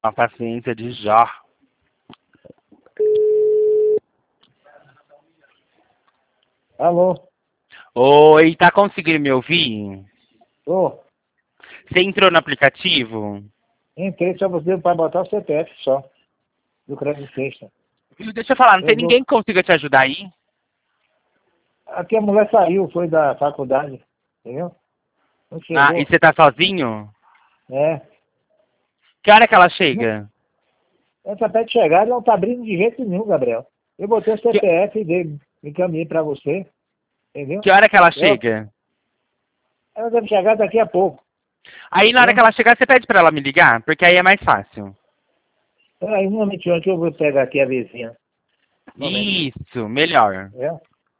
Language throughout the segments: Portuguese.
A paciência de Jó. Alô? Oi, tá conseguindo me ouvir? Ô, Você entrou no aplicativo? entrei só você para botar o CPF só, do crédito sexta. Viu, deixa eu falar, não tem Eu ninguém vou... que consiga te ajudar aí? Aqui a mulher saiu, foi da faculdade, entendeu? Não Ah, e chegou. você tá sozinho? É. Que hora que ela chega? Essa pé de chegada não tá abrindo de jeito nenhum, Gabriel. Eu botei o Que, CPF dele, encaminhei para você, entendeu? que hora que ela Eu, chega? ela deve chegar daqui a pouco, Aí na hora que entendeu? ela chegar, você pede pra ela me ligar, porque aí é mais fácil. Peraí, um momentinho que eu vou pegar aqui a vizinha. Um momento, Isso, melhor. entendeu?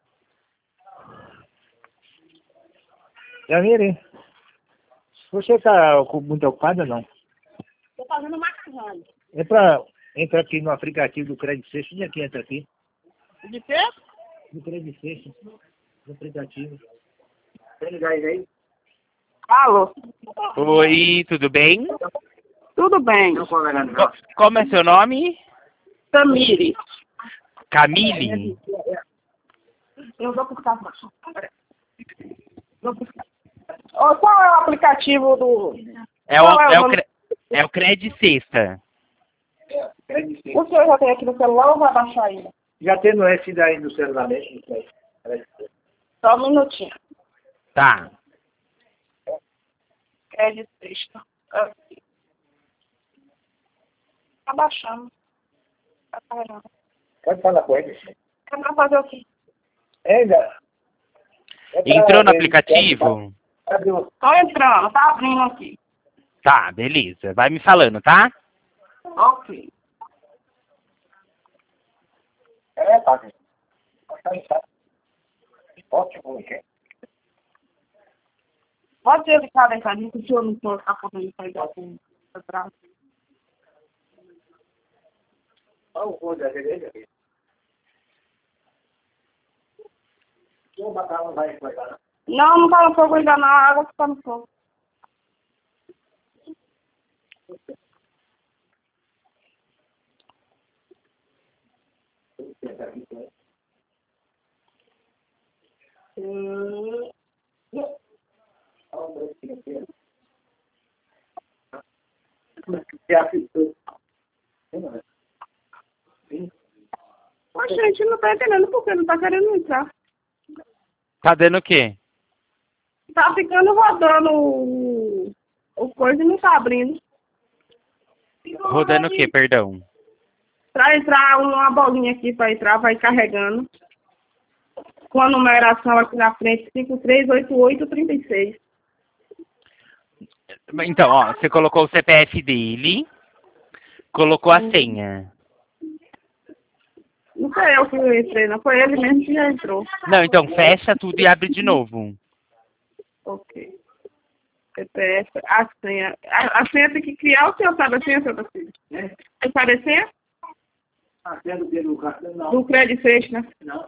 Jamile, você tá muito ocupada ou não? Tô fazendo macarrão. É pra... Entra aqui no aplicativo do Crédito Sexta. Onde é que entra aqui? De quê? No Crédito Sexta. No aplicativo. Tem ligar aí? Alô? Oi, tudo bem? Tudo bem. Como é seu nome? Tamires. Camille? Eu vou buscar. Vou buscar. Ô, qual é o aplicativo do... É Qual é o o, nome? é o Cred Sexta. O senhor já tem aqui no celular ou vai baixar aí? Já tem no S daí do celular mesmo? Só um minutinho. Tá. Crédito sexta. Aqui. Tá baixando. Tá carregando. Pode falar com ele. É pra fazer o quê? Ainda. Entrou no aplicativo? Tô entrando, tá abrindo aqui. Tá, beleza. Vai me falando, tá? Ok. Tá. Ótimo, ok. Pode evitar dessa lista, se o senhor não for tá podendo sair daqui atrás. Olha o cor da cerveja aqui. Vou botar uma vai coisa. Não, não tá no fogo ainda não, a água que tá no fogo. Ô, gente, não tá entendendo por que não tá querendo entrar. Tá dando o quê? Tá ficando rodando o coisa e não tá abrindo. Rodando o quê, perdão? Pra entrar uma bolinha aqui pra entrar, vai carregando. Com a numeração aqui na frente, 538836. Então, ó, você colocou o CPF dele, colocou a senha. Não foi eu que entrei, não. Foi ele mesmo que já entrou. Não, então fecha tudo e abre de novo. Ok. CPF, a senha. A senha tem que criar o senhor sabe a senha, seu filho? Você sabe a senha? Do Crédito Sexta, né? Não.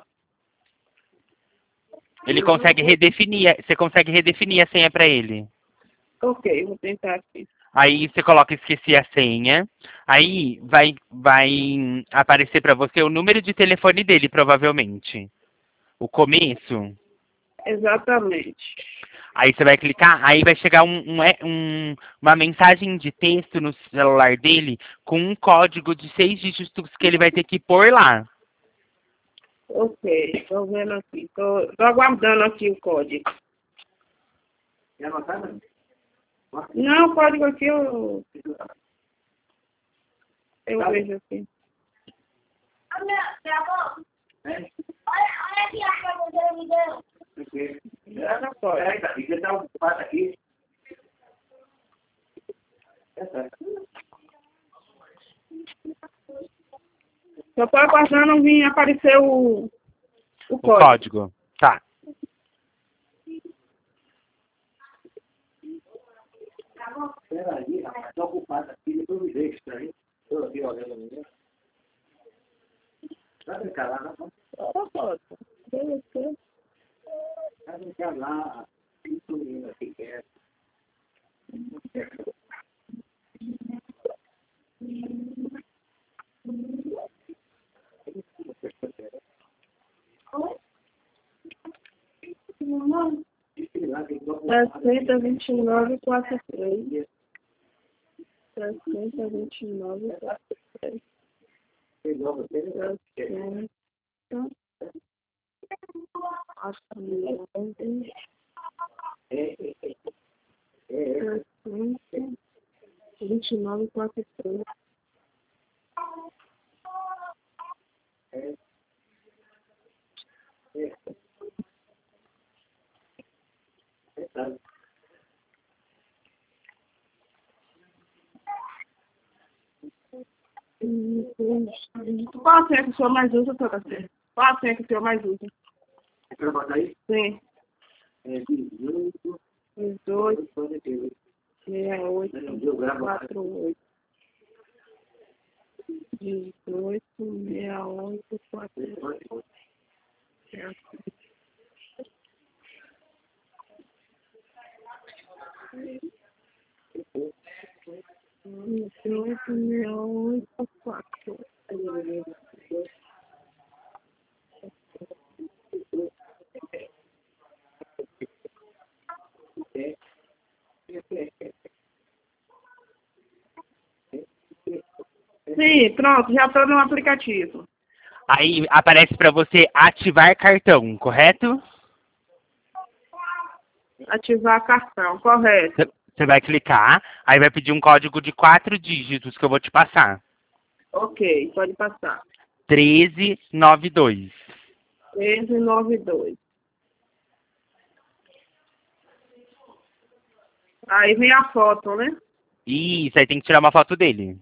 Ele consegue redefinir, você consegue redefinir a senha pra ele. Ok, vou tentar aqui. Aí você coloca esqueci a senha. Aí vai aparecer pra você o número de telefone dele, provavelmente. O começo. Exatamente. Aí você vai clicar, aí vai chegar uma mensagem de texto no celular dele com um código de 6 dígitos que ele vai ter que pôr lá. Ok, tô vendo aqui. Tô aguardando aqui o código. Já anotaram? Não, o código aqui eu vejo aqui. Olha aqui a que você me deu. Já não pode. Peraí, você tá ocupado aqui? Só tô aguardando vir aparecer o O código. código. Tá. Peraí, rapaz, tô ocupado aqui, depois me deixa, tá aí? Tô aqui olhando a menina. Vai brincar lá, não? Vai brincar lá, isso menino aqui quer. 602943. 602943. 60. É. 2943. Qual a senha que o senhor mais usa, seu Cacete? Qual a senha que o senhor mais usa? Quer botar aí? Sim. 18, 18, 48. 68, 48. 18, 68, 48. Sim, pronto, já estou no aplicativo. Aí aparece para você ativar cartão, correto? Ativar cartão, correto. Você vai clicar, aí vai pedir um código de 4 dígitos que eu vou te passar. Ok, pode passar. 1392. 1392. Aí vem a foto, né? Isso, aí tem que tirar uma foto dele.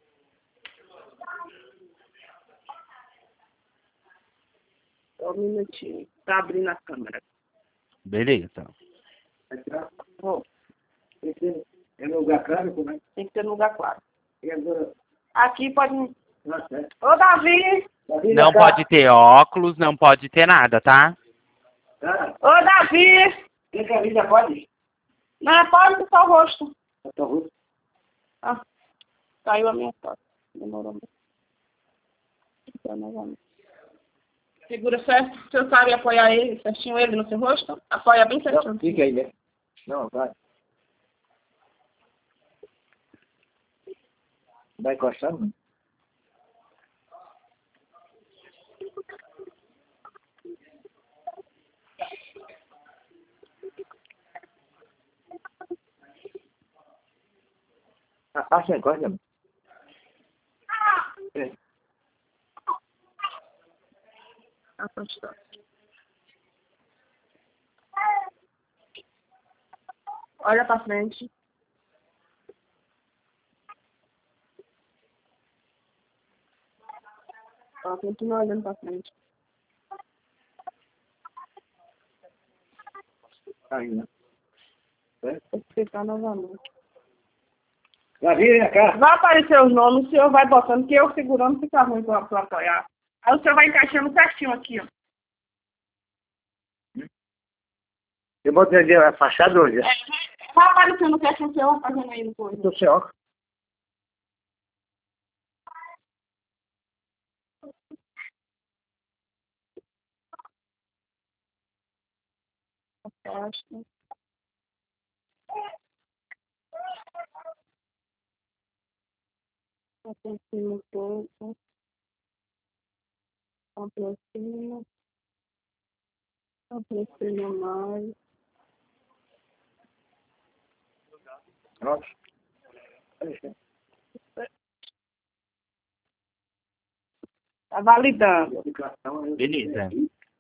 Só um minutinho. Tá abrindo a câmera. Beleza. Ó, É no lugar claro, como é? tem que ser no lugar claro. E agora? Aqui pode... Nossa, é. Ô, Davi! Davi, Não cá. pode ter óculos, não pode ter nada, tá? Cara, Ô, Davi! quem quer vir já pode? Não, pode só o rosto. Eu tô ruim. Ah, caiu a minha foto. Demorou muito. Então, novamente. Segura certo. O senhor sabe apoiar ele, certinho ele no seu rosto? Apoia bem certinho. Não, fica aí, né? Não, vai. Vai encostando? Acha encosta, mano. É. Afastou. Olha pra frente. Ó, continua olhando pra frente. Aí, né? É. Vou explicar novamente. Davi, vem cá. Vai aparecer os nomes, o senhor vai botando, que eu segurando fica ruim pra apoiar. Aí o senhor vai encaixando certinho aqui, ó. Eu vou trazer a fachada hoje. Vai aparecendo certinho o senhor fazendo aí no coisa. Do senhor. Afasta. Aproxima um pouco. Aproxima. Aproxima mais. Pronto. Tá validando. Beleza.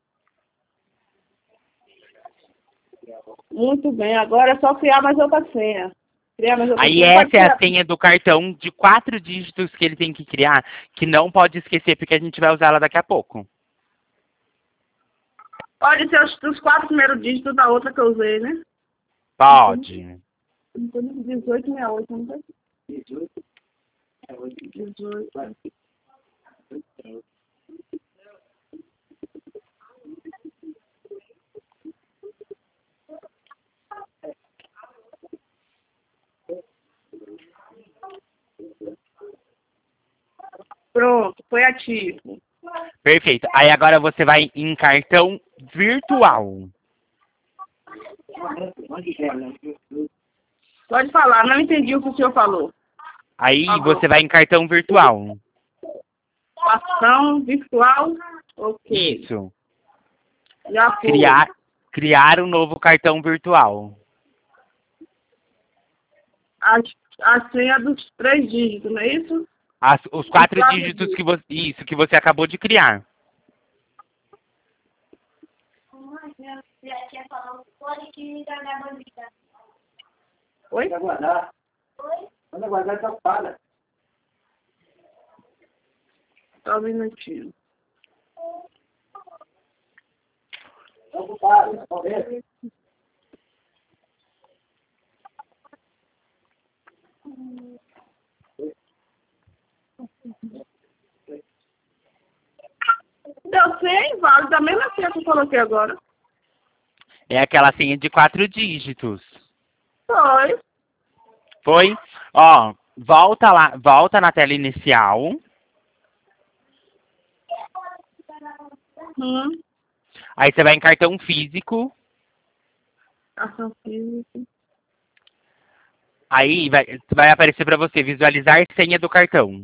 Muito bem, agora é só criar mais outra senha. Criar mais outra Aí senha. essa é a senha do cartão de 4 dígitos que ele tem que criar, que não pode esquecer, porque a gente vai usar ela daqui a pouco. Pode ser os 4 primeiros dígitos da outra que eu usei, né? Pode. 1868, não sei. 18. 18. Pronto, foi ativo. Perfeito. Aí agora você vai em cartão virtual. Onde é, né? Pode falar, não entendi o que o senhor falou. Aí Tá bom. você vai em cartão virtual. Ação virtual, ok. Isso. Já foi. Criar um novo cartão virtual. A senha dos 3 dígitos, não é isso? Os 4 quatro dígitos que você acabou de criar. Oi? Quando aguardar. Quando aguardar, tá ocupada. Só um minutinho. Tá ocupada, talvez. Deu senha inválida, a mesma senha que eu coloquei agora. É aquela senha de 4 dígitos. Foi. Foi? Ó, volta lá, volta na tela inicial. Aí você vai em cartão físico. Ação física. Aí vai aparecer para você visualizar senha do cartão.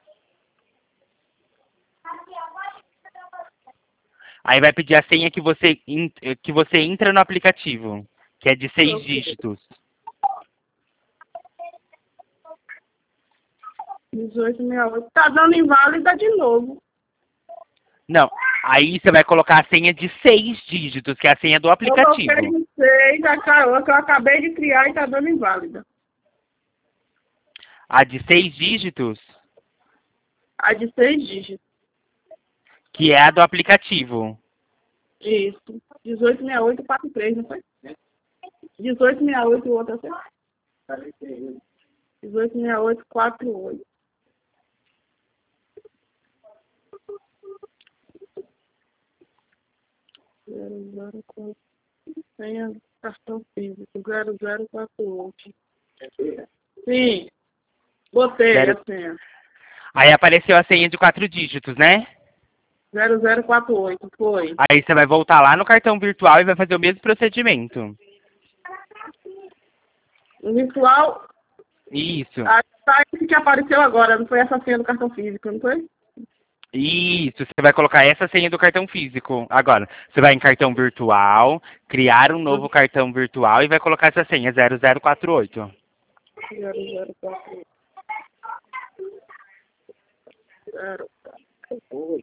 Aí vai pedir a senha que você entra no aplicativo, que é de 6 dígitos. 1868. Tá dando inválida de novo. Não, aí você vai colocar a senha de 6 dígitos, que é a senha do aplicativo. Eu coloquei de 6, a caroa que eu acabei de criar e tá dando inválida. A de 6 dígitos, A de 6 dígitos. que é a do aplicativo. Isso. 186843, não foi? 1868 e o outro é 186848. Senha cartão físico 0048. Sim. Botei a senha. Aí apareceu a senha de 4 dígitos, né? 0048, foi. Aí você vai voltar lá no cartão virtual e vai fazer o mesmo procedimento. O virtual, Isso. a site que apareceu agora, não foi essa senha do cartão físico, não foi? Isso, você vai colocar essa senha do cartão físico. Agora, você vai em cartão virtual, criar um novo cartão virtual e vai colocar essa senha 0048. 0048. 048.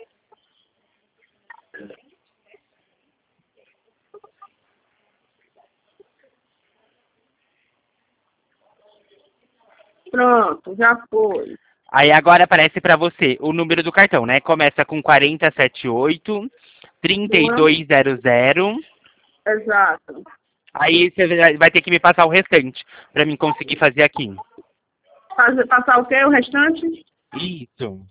Pronto, já foi. Aí agora aparece para você o número do cartão, né? Começa com 4078 3200. Exato. Aí você vai ter que me passar o restante para mim conseguir fazer aqui. Passar o quê? O restante? Isso.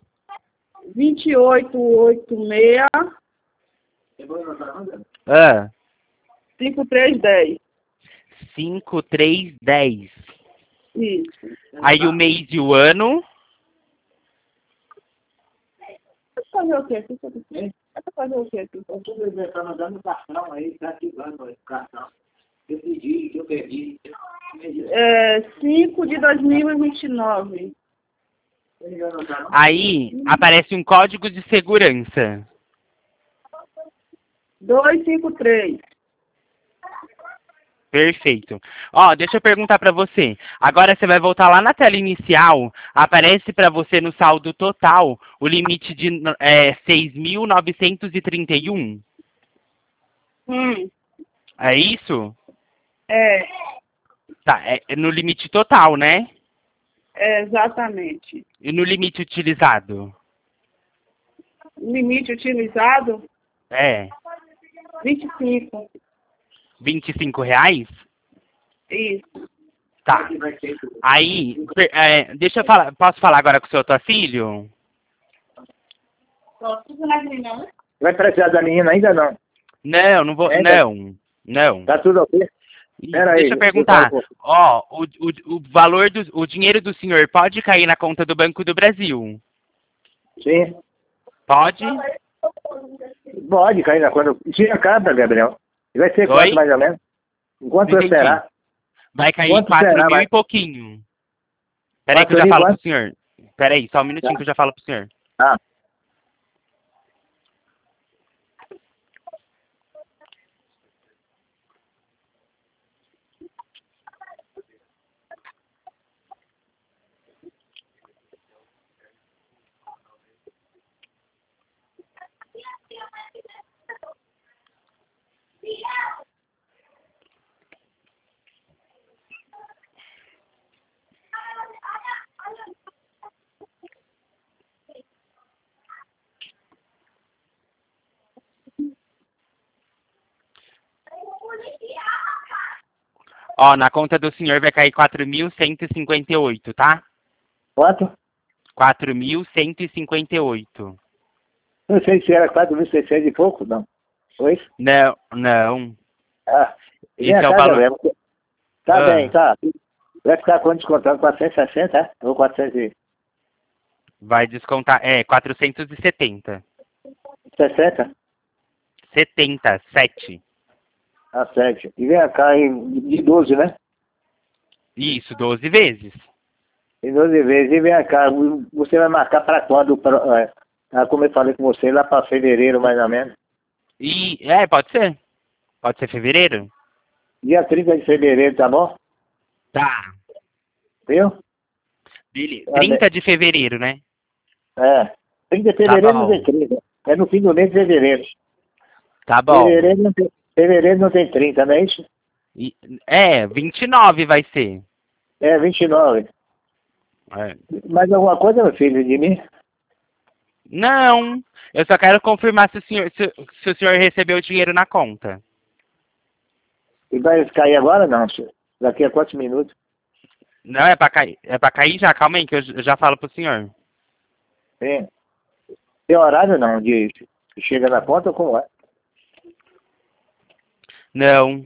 2886 Ah, 5310. 5310. Isso. Aí o mês e o ano. Vai fazer o quê aqui? Vai fazer o quê aqui? Eu estou inventando, dando cartão aí, tá ativando o cartão. Eu pedi, eu perdi. 5 de 2029. Aí aparece um código de segurança. 253. Perfeito. Ó, deixa eu perguntar para você. Agora você vai voltar lá na tela inicial. Aparece para você no saldo total o limite de 6.931. É isso? É, Tá, é no limite total, né? exatamente. E no limite utilizado? Limite utilizado, É. 25. R$ 25? Isso. Tá. Aí, deixa eu falar. Posso falar agora com o seu Otacílio? Vai precisar da menina ainda não? Não, não vou. Não. Tá tudo ok? Pera Deixa aí, eu perguntar. Ó, o valor o dinheiro do senhor pode cair na conta do Banco do Brasil? Sim. Pode? Pode cair na conta. Tinha carta, Gabriel. Vai ser Oi? quanto mais ou menos? Quanto Não entendi. será? Vai cair Quanto 4 será, mil vai? e pouquinho. Peraí que eu já 4.000 falo pro quanto? senhor. Peraí, só um minutinho Tá. que eu já falo pro senhor. Ah, Ó, na conta do senhor vai cair 4.158, tá? quanto? 4.158. Não sei se era 4.600 e pouco, não. Foi isso? Não, não. Ah, e Esse vem é o cá, valor. Gabriel. Tá Ah. bem, tá. Vai ficar quanto descontando? 460, é? Ou 460? Vai descontar, 470. 7. Ah, 7. E vem cá de 12, né? Isso, 12 vezes. Em 12 vezes. E vem cá, você vai marcar para quando? Como eu falei com você, lá para fevereiro, mais ou menos. E, pode ser. Pode ser fevereiro? Dia 30 de fevereiro, tá bom? Tá. Viu? Beleza. Tá bem. 30 de fevereiro, né? É. 30 de Tá fevereiro não bom. tem 30. É no fim do mês de fevereiro. Tá bom. Fevereiro não tem 30, não é isso? 29 vai ser. É, 29. É. Mais alguma coisa, meu filho, de mim? Não, eu só quero confirmar se o senhor recebeu o dinheiro na conta. E vai cair agora? Não, senhor. Daqui a quantos minutos? Não, é pra cair. É pra cair já, calma aí, que eu já falo pro senhor. Tem. Tem horário não, de chega na conta ou como é? Não.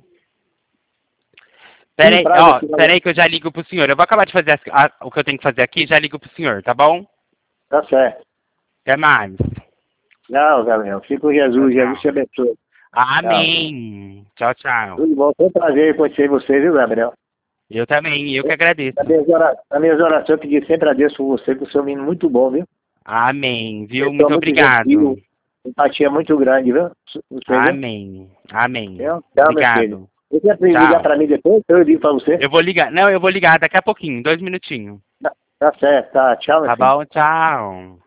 Tem prazo aqui, Pera aí que eu já ligo pro senhor. Eu vou acabar de fazer o que eu tenho que fazer aqui e já ligo pro senhor, tá bom? Tá certo. Até mais. Não, Gabriel. Fica com Jesus. Jesus te abençoe. Amém. Tchau, tchau. Tudo bom. Foi um prazer conhecer você, viu, Gabriel? Eu também, eu que agradeço. Na minha oração eu pedi sempre a Deus por você, que você é um menino muito bom, viu? Amém, viu? Pessoa Muito obrigado. gentil, empatia muito grande, viu? Você, viu? Amém. Amém. Tchau, meu Obrigado. filho. Você quer ligar Tchau. pra mim depois? Eu digo pra você. Eu vou ligar. Não, eu vou ligar daqui a pouquinho, 2 minutinhos. Tá certo, tá. Tchau, meu Tá filho. bom? Tchau.